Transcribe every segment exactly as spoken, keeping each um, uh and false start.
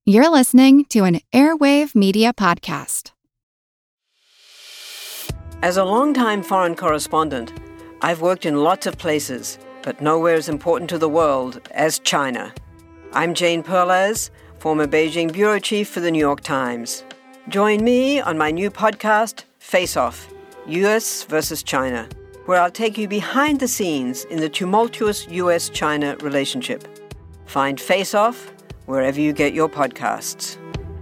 You're listening to an Airwave Media Podcast. As a longtime foreign correspondent, I've worked in lots of places, but nowhere as important to the world as China. I'm Jane Perlez, former Beijing bureau chief for the New York Times. Join me on my new podcast, Face Off, U S versus China, where I'll take you behind the scenes in the tumultuous U S China relationship. Find Face Off wherever you get your podcasts.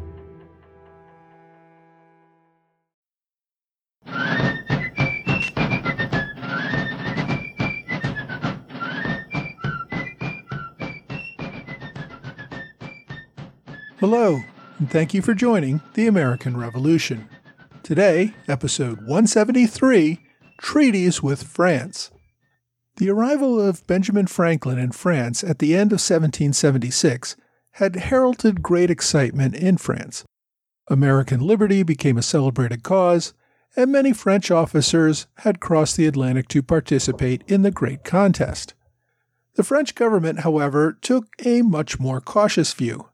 Hello, and thank you for joining The American Revolution. Today, episode one seventy-three, Treaties with France. The arrival of Benjamin Franklin in France at the end of seventeen seventy-six had heralded great excitement in France. American liberty became a celebrated cause, and many French officers had crossed the Atlantic to participate in the great contest. The French government, however, took a much more cautious view.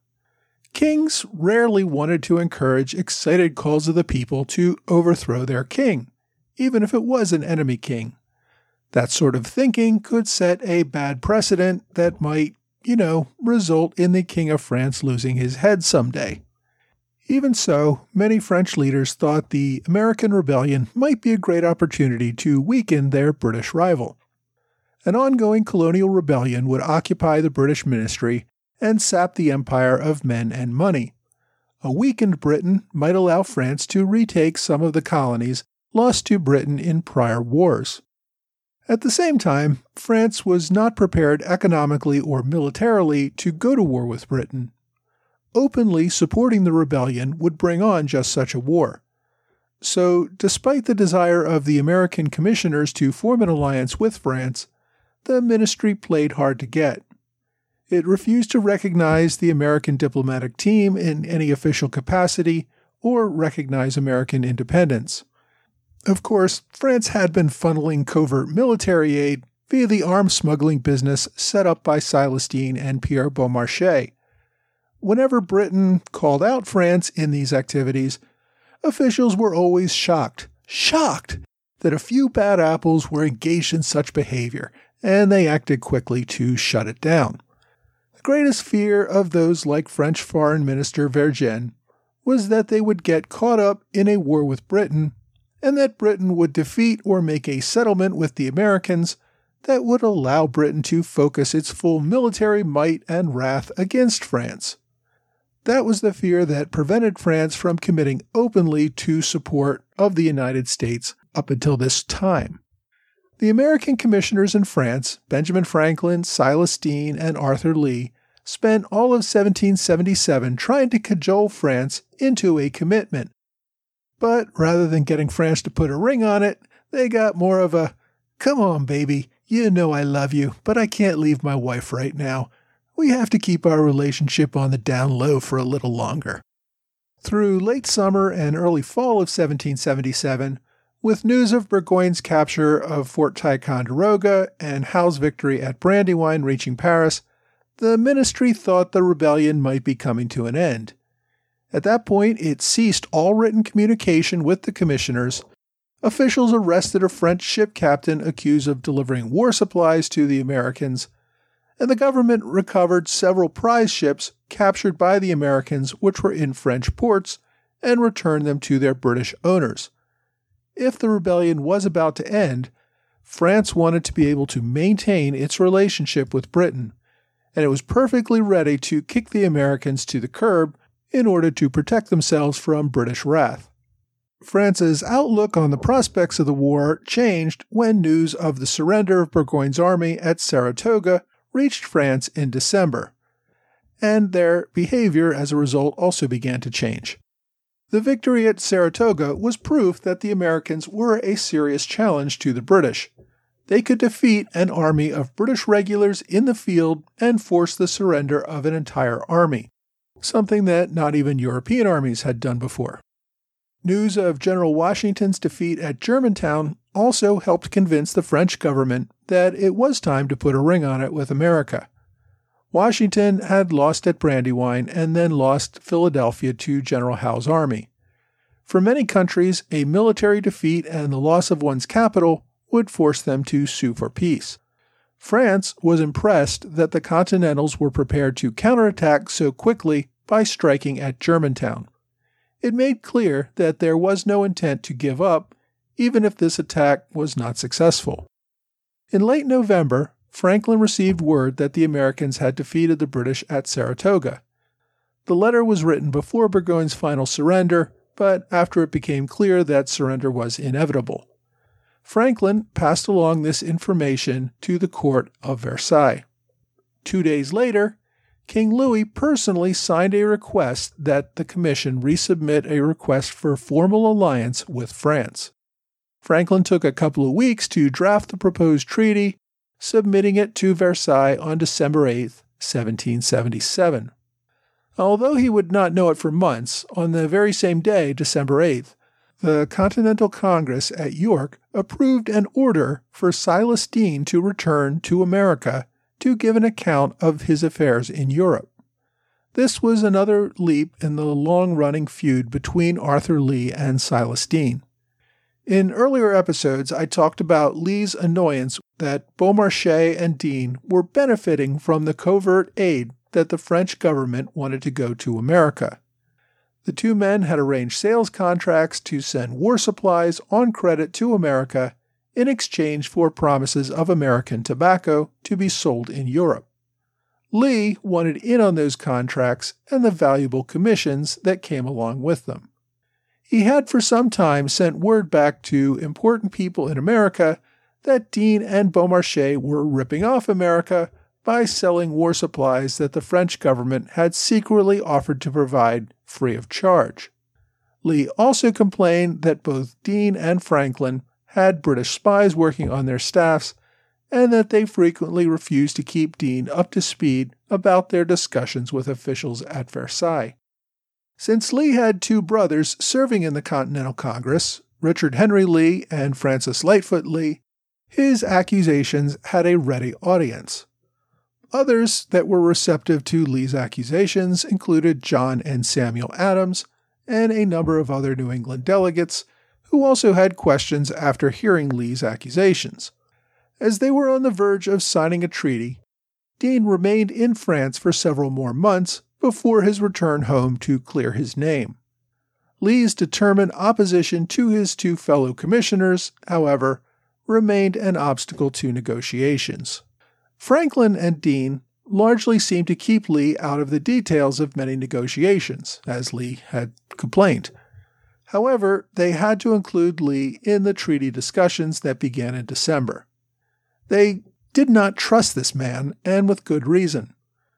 Kings rarely wanted to encourage excited calls of the people to overthrow their king, even if it was an enemy king. That sort of thinking could set a bad precedent that might, you know, result in the King of France losing his head someday. Even so, many French leaders thought the American Rebellion might be a great opportunity to weaken their British rival. An ongoing colonial rebellion would occupy the British ministry and sap the empire of men and money. A weakened Britain might allow France to retake some of the colonies lost to Britain in prior wars. At the same time, France was not prepared economically or militarily to go to war with Britain. Openly supporting the rebellion would bring on just such a war. So, despite the desire of the American commissioners to form an alliance with France, the ministry played hard to get. It refused to recognize the American diplomatic team in any official capacity or recognize American independence. Of course, France had been funneling covert military aid via the arms smuggling business set up by Silas Deane and Pierre Beaumarchais. Whenever Britain called out France in these activities, officials were always shocked, shocked that a few bad apples were engaged in such behavior, and they acted quickly to shut it down. The greatest fear of those like French Foreign Minister Vergennes was that they would get caught up in a war with Britain, and that Britain would defeat or make a settlement with the Americans that would allow Britain to focus its full military might and wrath against France. That was the fear that prevented France from committing openly to support of the United States up until this time. The American commissioners in France, Benjamin Franklin, Silas Deane, and Arthur Lee, spent all of seventeen seventy-seven trying to cajole France into a commitment. But rather than getting France to put a ring on it, they got more of a, "Come on, baby, you know I love you, but I can't leave my wife right now. We have to keep our relationship on the down low for a little longer." Through late summer and early fall of seventeen seventy-seven, with news of Burgoyne's capture of Fort Ticonderoga and Howe's victory at Brandywine reaching Paris, the ministry thought the rebellion might be coming to an end. At that point, it ceased all written communication with the commissioners. Officials arrested a French ship captain accused of delivering war supplies to the Americans, and the government recovered several prize ships captured by the Americans which were in French ports and returned them to their British owners. If the rebellion was about to end, France wanted to be able to maintain its relationship with Britain, and it was perfectly ready to kick the Americans to the curb in order to protect themselves from British wrath. France's outlook on the prospects of the war changed when news of the surrender of Burgoyne's army at Saratoga reached France in December, and their behavior as a result also began to change. The victory at Saratoga was proof that the Americans were a serious challenge to the British. They could defeat an army of British regulars in the field and force the surrender of an entire army, something that not even European armies had done before. News of General Washington's defeat at Germantown also helped convince the French government that it was time to put a ring on it with America. Washington had lost at Brandywine and then lost Philadelphia to General Howe's army. For many countries, a military defeat and the loss of one's capital would force them to sue for peace. France was impressed that the Continentals were prepared to counterattack so quickly by striking at Germantown. It made clear that there was no intent to give up, even if this attack was not successful. In late November, Franklin received word that the Americans had defeated the British at Saratoga. The letter was written before Burgoyne's final surrender, but after it became clear that surrender was inevitable. Franklin passed along this information to the court of Versailles. Two days later, King Louis personally signed a request that the commission resubmit a request for formal alliance with France. Franklin took a couple of weeks to draft the proposed treaty, submitting it to Versailles on December eighth, seventeen seventy-seven. Although he would not know it for months, on the very same day, December eighth, the Continental Congress at York approved an order for Silas Deane to return to America to give an account of his affairs in Europe. This was another leap in the long-running feud between Arthur Lee and Silas Deane. In earlier episodes, I talked about Lee's annoyance that Beaumarchais and Deane were benefiting from the covert aid that the French government wanted to go to America. The two men had arranged sales contracts to send war supplies on credit to America in exchange for promises of American tobacco to be sold in Europe. Lee wanted in on those contracts and the valuable commissions that came along with them. He had for some time sent word back to important people in America that Deane and Beaumarchais were ripping off America by selling war supplies that the French government had secretly offered to provide free of charge. Lee also complained that both Deane and Franklin had British spies working on their staffs and that they frequently refused to keep Deane up to speed about their discussions with officials at Versailles. Since Lee had two brothers serving in the Continental Congress, Richard Henry Lee and Francis Lightfoot Lee, his accusations had a ready audience. Others that were receptive to Lee's accusations included John and Samuel Adams and a number of other New England delegates who also had questions after hearing Lee's accusations. As they were on the verge of signing a treaty, Deane remained in France for several more months before his return home to clear his name. Lee's determined opposition to his two fellow commissioners, however, remained an obstacle to negotiations. Franklin and Deane largely seemed to keep Lee out of the details of many negotiations, as Lee had complained. However, they had to include Lee in the treaty discussions that began in December. They did not trust this man, and with good reason.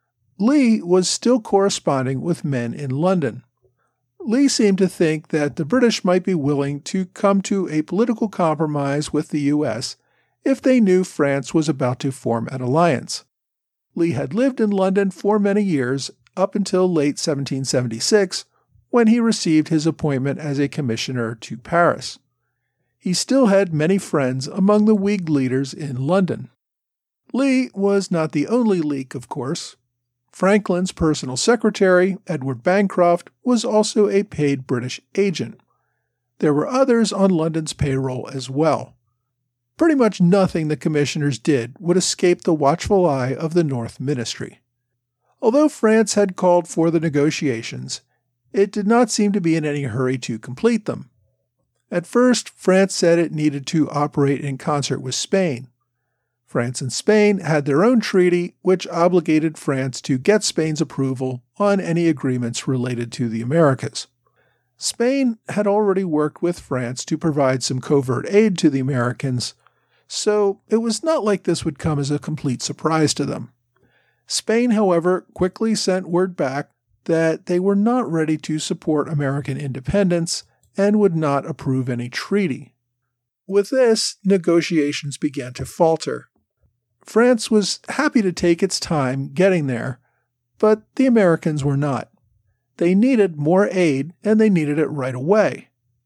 Lee was still corresponding with men in London. Lee seemed to think that the British might be willing to come to a political compromise with the U S if they knew France was about to form an alliance. Lee had lived in London for many years, up until late seventeen seventy-six, when he received his appointment as a commissioner to Paris. He still had many friends among the Whig leaders in London. Lee was not the only leak, of course. Franklin's personal secretary, Edward Bancroft, was also a paid British agent. There were others on London's payroll as well. Pretty much nothing the commissioners did would escape the watchful eye of the North Ministry. Although France had called for the negotiations, it did not seem to be in any hurry to complete them. At first, France said it needed to operate in concert with Spain. France and Spain had their own treaty, which obligated France to get Spain's approval on any agreements related to the Americas. Spain had already worked with France to provide some covert aid to the Americans, so it was not like this would come as a complete surprise to them. Spain, however, quickly sent word back that they were not ready to support American independence and would not approve any treaty. With this, negotiations began to falter. France was happy to take its time getting there, but the Americans were not. They needed more aid, and they needed it right away.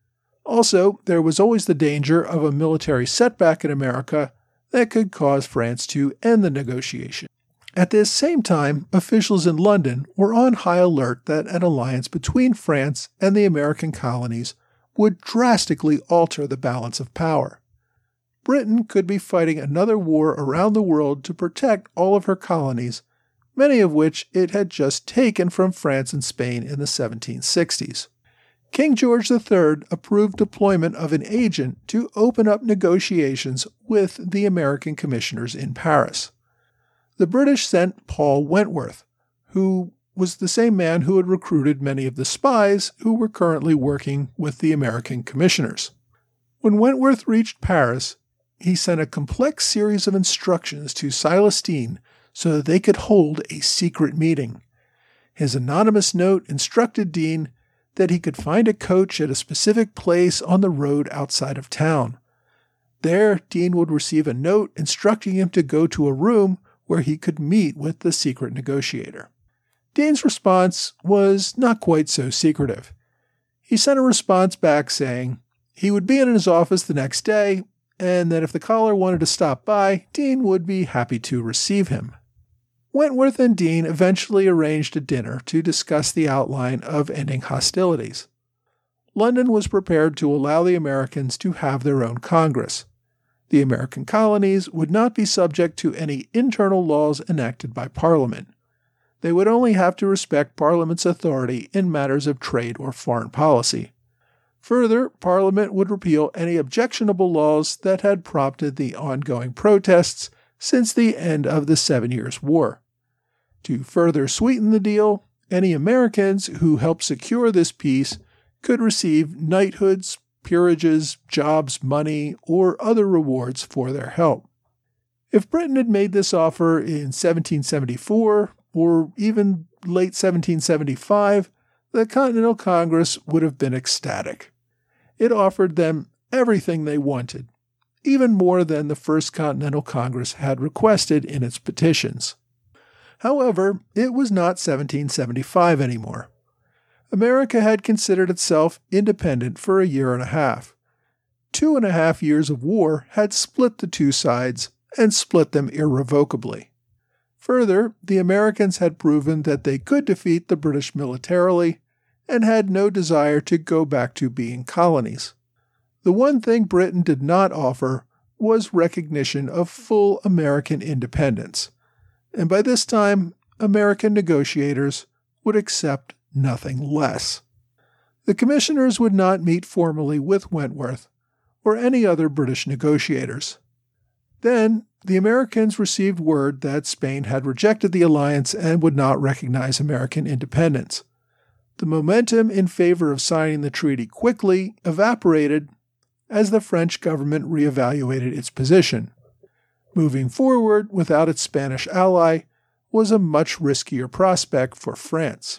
Also, there was always the danger of a military setback in America that could cause France to end the negotiation. At this same time, officials in London were on high alert that an alliance between France and the American colonies would drastically alter the balance of power. Britain could be fighting another war around the world to protect all of her colonies, many of which it had just taken from France and Spain in the seventeen sixties. King George the Third approved deployment of an agent to open up negotiations with the American commissioners in Paris. The British sent Paul Wentworth, who was the same man who had recruited many of the spies who were currently working with the American commissioners. When Wentworth reached Paris, he sent a complex series of instructions to Silas Deane so that they could hold a secret meeting. His anonymous note instructed Deane that he could find a coach at a specific place on the road outside of town. There, Deane would receive a note instructing him to go to a room where he could meet with the secret negotiator. Deane's response was not quite so secretive. He sent a response back saying he would be in his office the next day, and that if the caller wanted to stop by, Deane would be happy to receive him. Wentworth and Deane eventually arranged a dinner to discuss the outline of ending hostilities. London was prepared to allow the Americans to have their own Congress. The American colonies would not be subject to any internal laws enacted by Parliament. They would only have to respect Parliament's authority in matters of trade or foreign policy. Further, Parliament would repeal any objectionable laws that had prompted the ongoing protests since the end of the Seven Years' War. To further sweeten the deal, any Americans who helped secure this peace could receive knighthoods, peerages, jobs, money, or other rewards for their help. If Britain had made this offer in seventeen seventy-four, or even late seventeen seventy-five, the Continental Congress would have been ecstatic. It offered them everything they wanted, even more than the First Continental Congress had requested in its petitions. However, it was not seventeen seventy-five anymore. America had considered itself independent for a year and a half. Two and a half years of war had split the two sides and split them irrevocably. Further, the Americans had proven that they could defeat the British militarily and had no desire to go back to being colonies. The one thing Britain did not offer was recognition of full American independence, and by this time, American negotiators would accept nothing less. The commissioners would not meet formally with Wentworth or any other British negotiators. Then, the Americans received word that Spain had rejected the alliance and would not recognize American independence. The momentum in favor of signing the treaty quickly evaporated as the French government reevaluated its position. Moving forward without its Spanish ally was a much riskier prospect for France.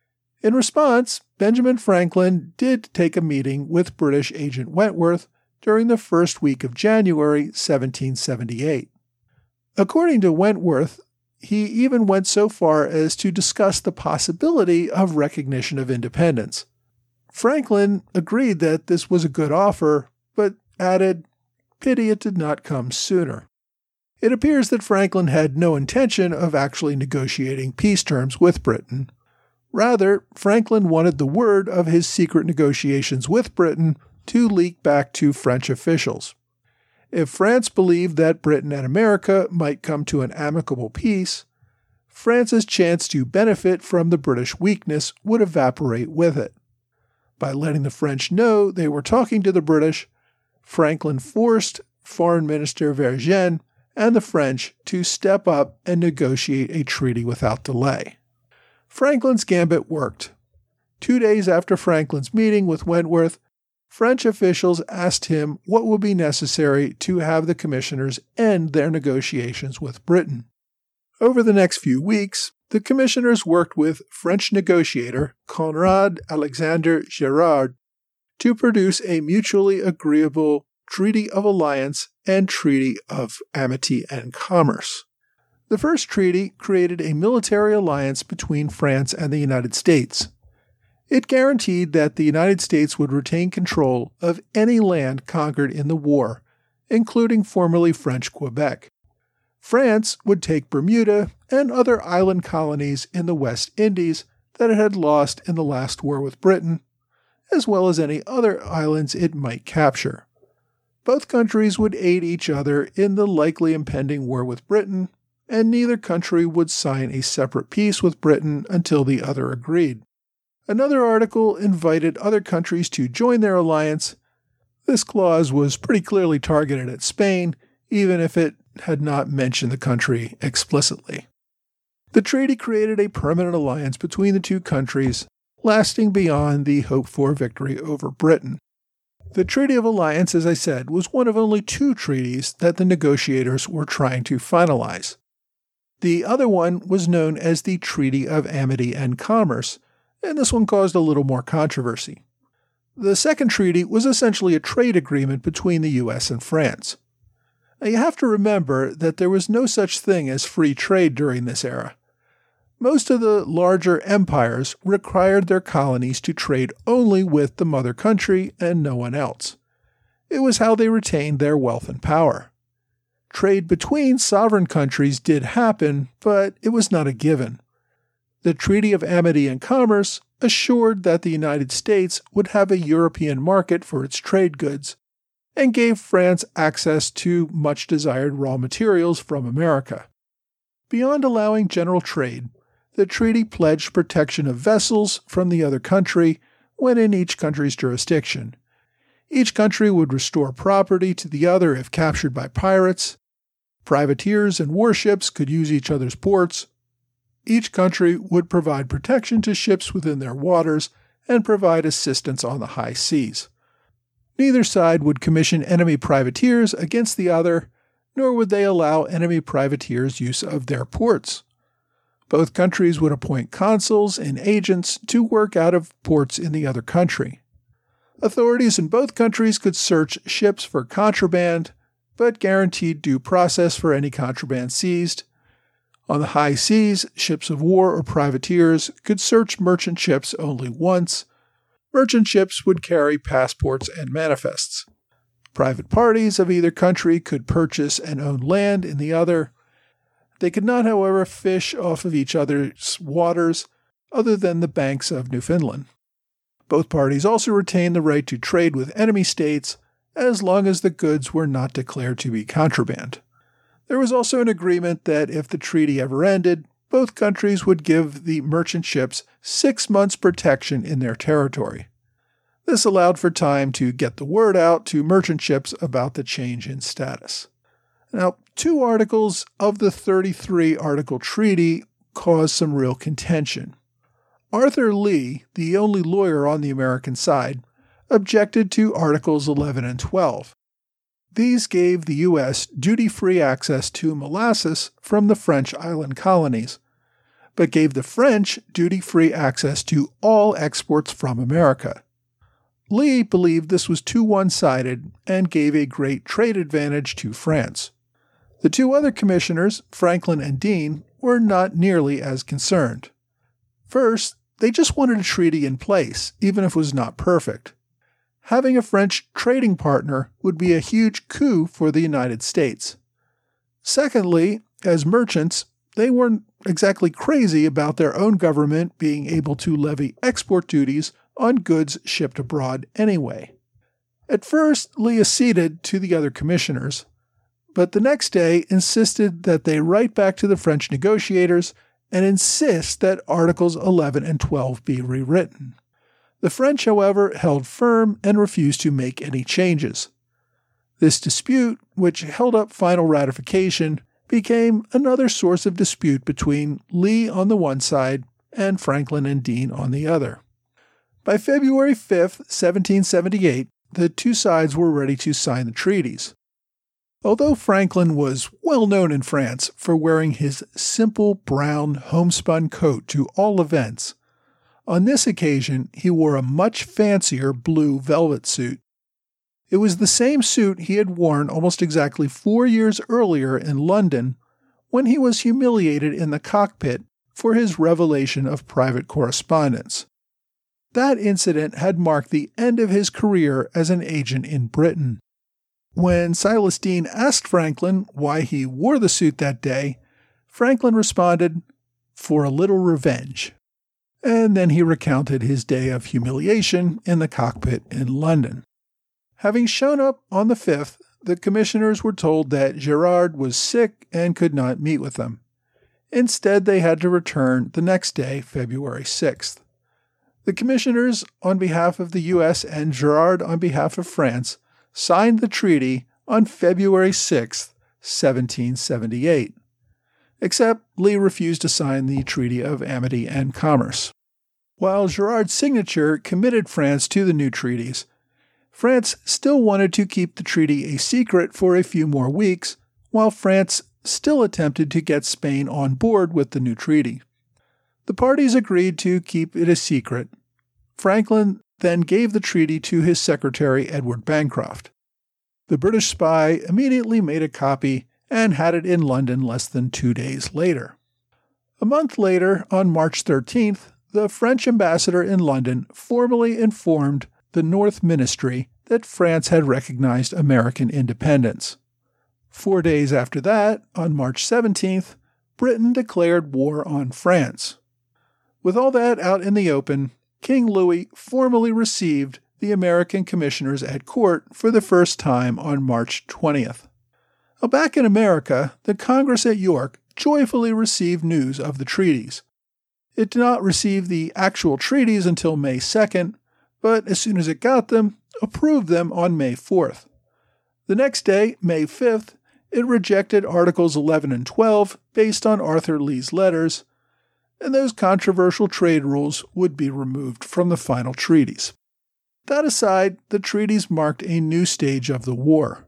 In response, Benjamin Franklin did take a meeting with British agent Wentworth during the first week of January seventeen seventy-eight. According to Wentworth, he even went so far as to discuss the possibility of recognition of independence. Franklin agreed that this was a good offer, but added, "Pity it did not come sooner." It appears that Franklin had no intention of actually negotiating peace terms with Britain. Rather, Franklin wanted the word of his secret negotiations with Britain to leak back to French officials. If France believed that Britain and America might come to an amicable peace, France's chance to benefit from the British weakness would evaporate with it. By letting the French know they were talking to the British, Franklin forced Foreign Minister Vergennes and the French to step up and negotiate a treaty without delay. Franklin's gambit worked. Two days after Franklin's meeting with Wentworth, French officials asked him what would be necessary to have the commissioners end their negotiations with Britain. Over the next few weeks, the commissioners worked with French negotiator Conrad Alexander Gerard to produce a mutually agreeable Treaty of Alliance and Treaty of Amity and Commerce. The first treaty created a military alliance between France and the United States. It guaranteed that the United States would retain control of any land conquered in the war, including formerly French Quebec. France would take Bermuda and other island colonies in the West Indies that it had lost in the last war with Britain, as well as any other islands it might capture. Both countries would aid each other in the likely impending war with Britain, and neither country would sign a separate peace with Britain until the other agreed. Another article invited other countries to join their alliance. This clause was pretty clearly targeted at Spain, even if it had not mentioned the country explicitly. The treaty created a permanent alliance between the two countries, lasting beyond the hoped-for victory over Britain. The Treaty of Alliance, as I said, was one of only two treaties that the negotiators were trying to finalize. The other one was known as the Treaty of Amity and Commerce, and this one caused a little more controversy. The second treaty was essentially a trade agreement between the U S and France. Now, you have to remember that there was no such thing as free trade during this era. Most of the larger empires required their colonies to trade only with the mother country and no one else. It was how they retained their wealth and power. Trade between sovereign countries did happen, but it was not a given. The Treaty of Amity and Commerce assured that the United States would have a European market for its trade goods, and gave France access to much-desired raw materials from America. Beyond allowing general trade, the treaty pledged protection of vessels from the other country when in each country's jurisdiction. Each country would restore property to the other if captured by pirates. Privateers and warships could use each other's ports. Each country would provide protection to ships within their waters and provide assistance on the high seas. Neither side would commission enemy privateers against the other, nor would they allow enemy privateers use of their ports. Both countries would appoint consuls and agents to work out of ports in the other country. Authorities in both countries could search ships for contraband, but guaranteed due process for any contraband seized. On the high seas, ships of war or privateers could search merchant ships only once. Merchant ships would carry passports and manifests. Private parties of either country could purchase and own land in the other. They could not, however, fish off of each other's waters other than the banks of Newfoundland. Both parties also retained the right to trade with enemy states as long as the goods were not declared to be contraband. There was also an agreement that if the treaty ever ended, both countries would give the merchant ships six months' protection in their territory. This allowed for time to get the word out to merchant ships about the change in status. Now, two articles of the thirty-three article treaty caused some real contention. Arthur Lee, the only lawyer on the American side, objected to Articles eleven and twelve. These gave the U S duty-free access to molasses from the French island colonies, but gave the French duty-free access to all exports from America. Lee believed this was too one-sided and gave a great trade advantage to France. The two other commissioners, Franklin and Dean, were not nearly as concerned. First, they just wanted a treaty in place, even if it was not perfect. Having a French trading partner would be a huge coup for the United States. Secondly, as merchants, they weren't exactly crazy about their own government being able to levy export duties on goods shipped abroad anyway. At first, Lee acceded to the other commissioners, but the next day insisted that they write back to the French negotiators and insist that Articles eleven and twelve be rewritten. The French, however, held firm and refused to make any changes. This dispute, which held up final ratification, became another source of dispute between Lee on the one side and Franklin and Dean on the other. By February fifth, seventeen seventy-eight, the two sides were ready to sign the treaties. Although Franklin was well known in France for wearing his simple brown homespun coat to all events, on this occasion he wore a much fancier blue velvet suit. It was the same suit he had worn almost exactly four years earlier in London when he was humiliated in the cockpit for his revelation of private correspondence. That incident had marked the end of his career as an agent in Britain. When Silas Deane asked Franklin why he wore the suit that day, Franklin responded, "For a little revenge." And then he recounted his day of humiliation in the cockpit in London. Having shown up on the fifth, the commissioners were told that Gerard was sick and could not meet with them. Instead, they had to return the next day, February sixth. The commissioners, on behalf of the U S and Gerard on behalf of France, signed the treaty on February sixth, seventeen seventy-eight. Except Lee refused to sign the Treaty of Amity and Commerce. While Gerard's signature committed France to the new treaties, France still wanted to keep the treaty a secret for a few more weeks, while France still attempted to get Spain on board with the new treaty. The parties agreed to keep it a secret. Franklin then gave the treaty to his secretary, Edward Bancroft. The British spy immediately made a copy and had it in London less than two days later. A month later, on March thirteenth, the French ambassador in London formally informed the North Ministry that France had recognized American independence. Four days after that, on March seventeenth, Britain declared war on France. With all that out in the open, King Louis formally received the American commissioners at court for the first time on March twentieth. Now, back in America, the Congress at York joyfully received news of the treaties. It did not receive the actual treaties until May second, but as soon as it got them, approved them on May fourth. The next day, May fifth, it rejected Articles eleven and twelve based on Arthur Lee's letters, and those controversial trade rules would be removed from the final treaties. That aside, the treaties marked a new stage of the war.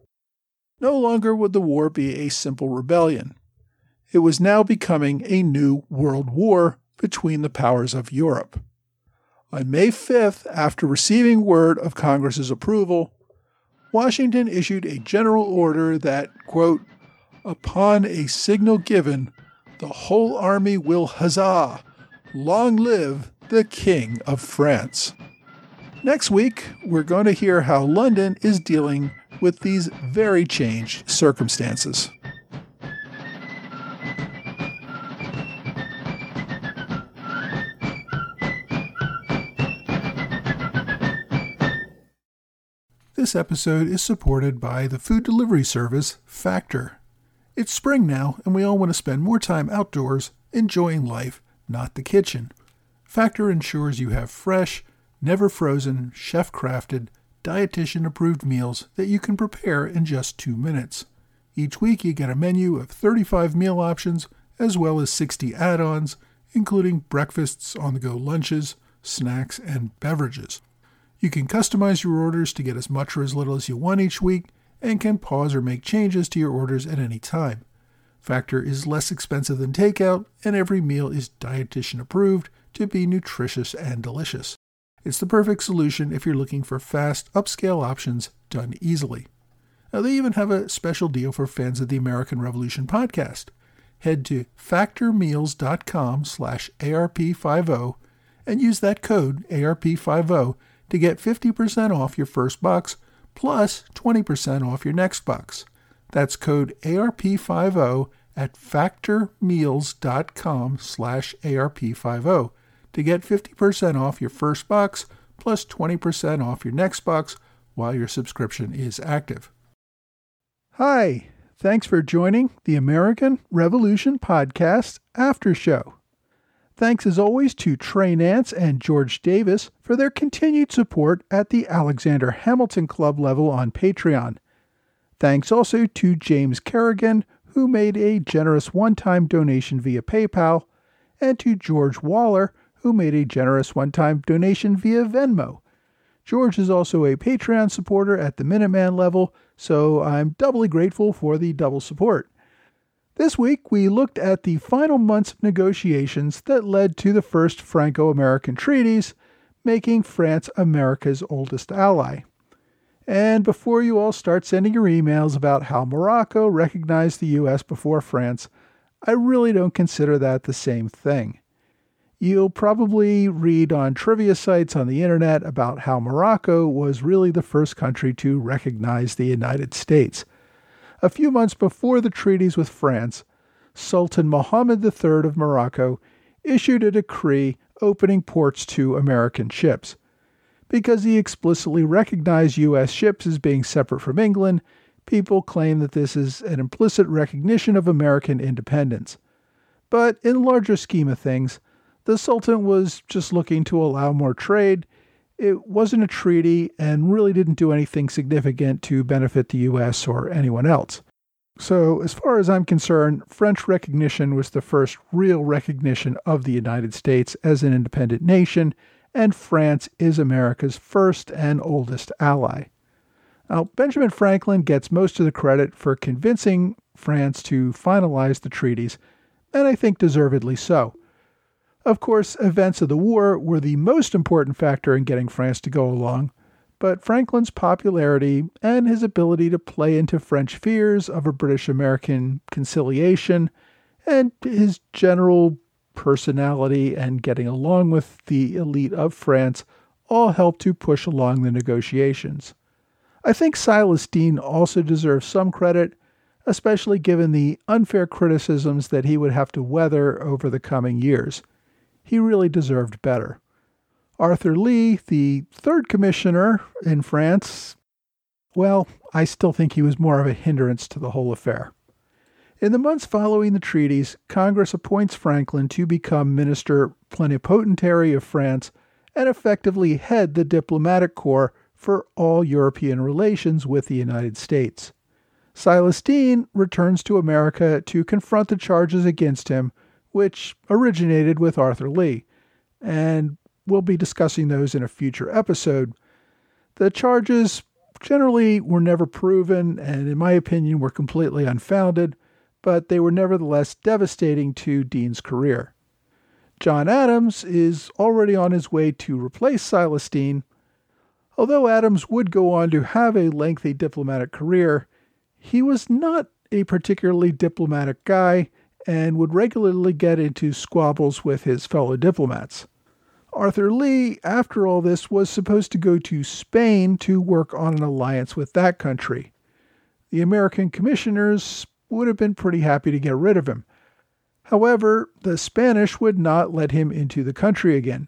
No longer would the war be a simple rebellion. It was now becoming a new world war between the powers of Europe. On May fifth, after receiving word of Congress's approval, Washington issued a general order that, quote, "Upon a signal given, the whole army will huzzah! Long live the King of France." Next week, we're going to hear how London is dealing with these very changed circumstances. This episode is supported by the food delivery service Factor. It's spring now, and we all want to spend more time outdoors, enjoying life, not the kitchen. Factor ensures you have fresh, never frozen, chef-crafted, dietitian-approved meals that you can prepare in just two minutes. Each week you get a menu of thirty-five meal options, as well as sixty add-ons, including breakfasts, on-the-go lunches, snacks, and beverages. You can customize your orders to get as much or as little as you want each week, and can pause or make changes to your orders at any time. Factor is less expensive than takeout, and every meal is dietitian approved to be nutritious and delicious. It's the perfect solution if you're looking for fast, upscale options done easily. Now, they even have a special deal for fans of the American Revolution podcast. Head to factormeals.com slash ARP50 and use that code A R P fifty to get fifty percent off your first box plus twenty percent off your next box. That's code A R P fifty at factormeals.com slash ARP50 to get fifty percent off your first box plus twenty percent off your next box while your subscription is active. Hi, thanks for joining the American Revolution Podcast After Show. Thanks as always to Trey Nance and George Davis for their continued support at the Alexander Hamilton Club level on Patreon. Thanks also to James Kerrigan, who made a generous one-time donation via PayPal, and to George Waller, who made a generous one-time donation via Venmo. George is also a Patreon supporter at the Minuteman level, so I'm doubly grateful for the double support. This week, we looked at the final months of negotiations that led to the first Franco-American treaties, making France America's oldest ally. And before you all start sending your emails about how Morocco recognized the U S before France, I really don't consider that the same thing. You'll probably read on trivia sites on the internet about how Morocco was really the first country to recognize the United States. A few months before the treaties with France, Sultan Mohammed the Third of Morocco issued a decree opening ports to American ships. Because he explicitly recognized U S ships as being separate from England, people claim that this is an implicit recognition of American independence. But in the larger scheme of things, the Sultan was just looking to allow more trade. It wasn't a treaty and really didn't do anything significant to benefit the U S or anyone else. So, as far as I'm concerned, French recognition was the first real recognition of the United States as an independent nation, and France is America's first and oldest ally. Now, Benjamin Franklin gets most of the credit for convincing France to finalize the treaties, and I think deservedly so. Of course, events of the war were the most important factor in getting France to go along, but Franklin's popularity and his ability to play into French fears of a British-American conciliation and his general personality and getting along with the elite of France all helped to push along the negotiations. I think Silas Deane also deserves some credit, especially given the unfair criticisms that he would have to weather over the coming years. He really deserved better. Arthur Lee, the third commissioner in France, well, I still think he was more of a hindrance to the whole affair. In the months following the treaties, Congress appoints Franklin to become Minister Plenipotentiary of France and effectively head the diplomatic corps for all European relations with the United States. Silas Deane returns to America to confront the charges against him, which originated with Arthur Lee, and we'll be discussing those in a future episode. The charges generally were never proven, and in my opinion were completely unfounded, but they were nevertheless devastating to Deane's career. John Adams is already on his way to replace Silas Deane. Although Adams would go on to have a lengthy diplomatic career, he was not a particularly diplomatic guy and would regularly get into squabbles with his fellow diplomats. Arthur Lee, after all this, was supposed to go to Spain to work on an alliance with that country. The American commissioners would have been pretty happy to get rid of him. However, the Spanish would not let him into the country again.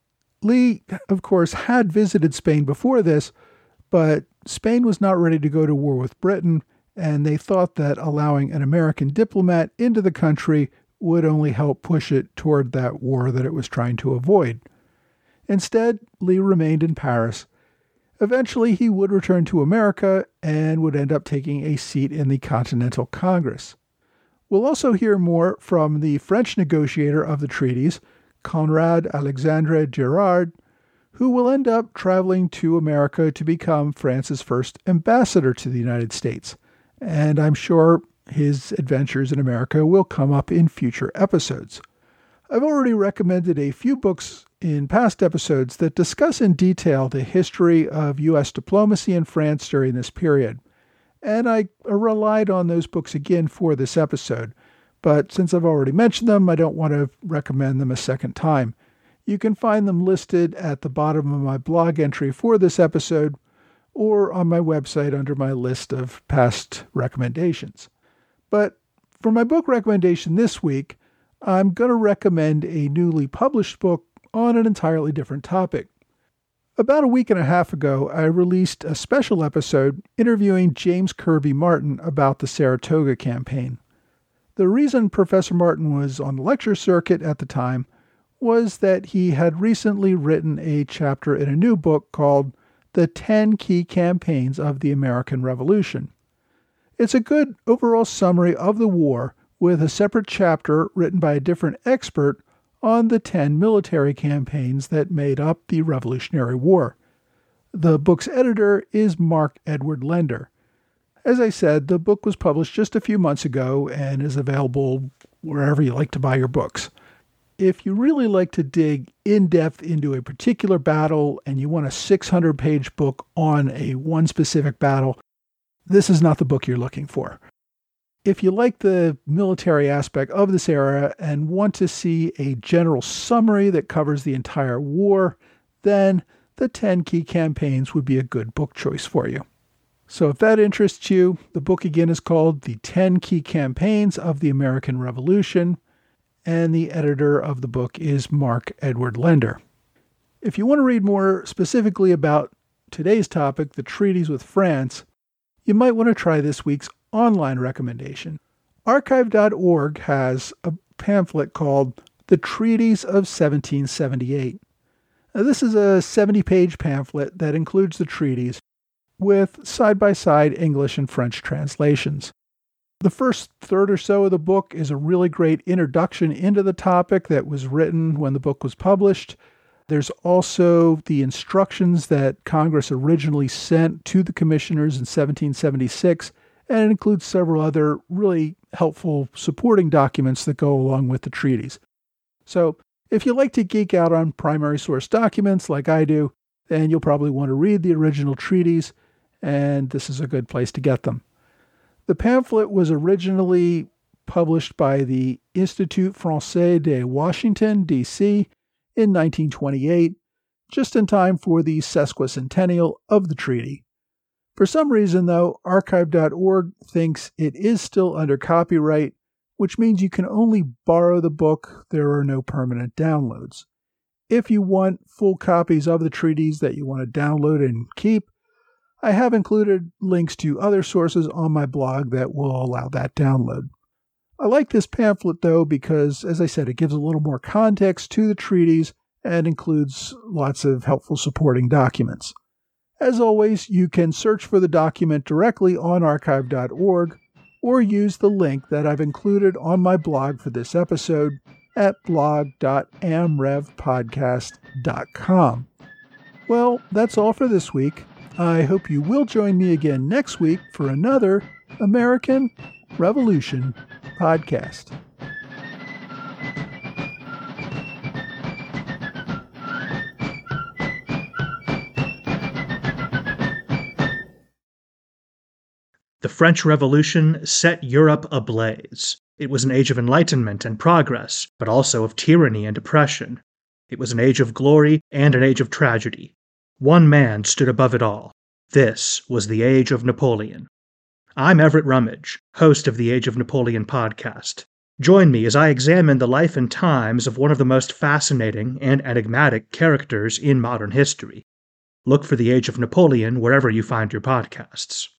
Lee, of course, had visited Spain before this, but Spain was not ready to go to war with Britain, and they thought that allowing an American diplomat into the country would only help push it toward that war that it was trying to avoid. Instead, Lee remained in Paris. Eventually, he would return to America and would end up taking a seat in the Continental Congress. We'll also hear more from the French negotiator of the treaties, Conrad Alexandre Girard, who will end up traveling to America to become France's first ambassador to the United States. And I'm sure his adventures in America will come up in future episodes. I've already recommended a few books in past episodes that discuss in detail the history of U S diplomacy in France during this period, and I relied on those books again for this episode. But since I've already mentioned them, I don't want to recommend them a second time. You can find them listed at the bottom of my blog entry for this episode, or on my website under my list of past recommendations. But for my book recommendation this week, I'm going to recommend a newly published book on an entirely different topic. About a week and a half ago, I released a special episode interviewing James Kirby Martin about the Saratoga campaign. The reason Professor Martin was on the lecture circuit at the time was that he had recently written a chapter in a new book called The ten Key Campaigns of the American Revolution. It's a good overall summary of the war with a separate chapter written by a different expert on the ten military campaigns that made up the Revolutionary War. The book's editor is Mark Edward Lender. As I said, the book was published just a few months ago and is available wherever you like to buy your books. If you really like to dig in-depth into a particular battle and you want a six hundred page book on a one specific battle, this is not the book you're looking for. If you like the military aspect of this era and want to see a general summary that covers the entire war, then the ten Key Campaigns would be a good book choice for you. So if that interests you, the book again is called The ten Key Campaigns of the American Revolution, and the editor of the book is Mark Edward Lender. If you want to read more specifically about today's topic, the treaties with France, you might want to try this week's online recommendation. archive dot org has a pamphlet called The Treaties of seventeen seventy-eight. Now, this is a seventy-page pamphlet that includes the treaties with side-by-side English and French translations. The first third or so of the book is a really great introduction into the topic that was written when the book was published. There's also the instructions that Congress originally sent to the commissioners in seventeen seventy-six, and it includes several other really helpful supporting documents that go along with the treaties. So if you like to geek out on primary source documents like I do, then you'll probably want to read the original treaties, and this is a good place to get them. The pamphlet was originally published by the Institut Français de Washington, D C in nineteen twenty-eight, just in time for the sesquicentennial of the treaty. For some reason, though, archive dot org thinks it is still under copyright, which means you can only borrow the book. There are no permanent downloads. If you want full copies of the treaties that you want to download and keep, I have included links to other sources on my blog that will allow that download. I like this pamphlet, though, because, as I said, it gives a little more context to the treaties and includes lots of helpful supporting documents. As always, you can search for the document directly on archive dot org or use the link that I've included on my blog for this episode at blog dot amrev podcast dot com. Well, that's all for this week. I hope you will join me again next week for another American Revolution podcast. The French Revolution set Europe ablaze. It was an age of enlightenment and progress, but also of tyranny and oppression. It was an age of glory and an age of tragedy. One man stood above it all. This was the Age of Napoleon. I'm Everett Rummage, host of the Age of Napoleon podcast. Join me as I examine the life and times of one of the most fascinating and enigmatic characters in modern history. Look for the Age of Napoleon wherever you find your podcasts.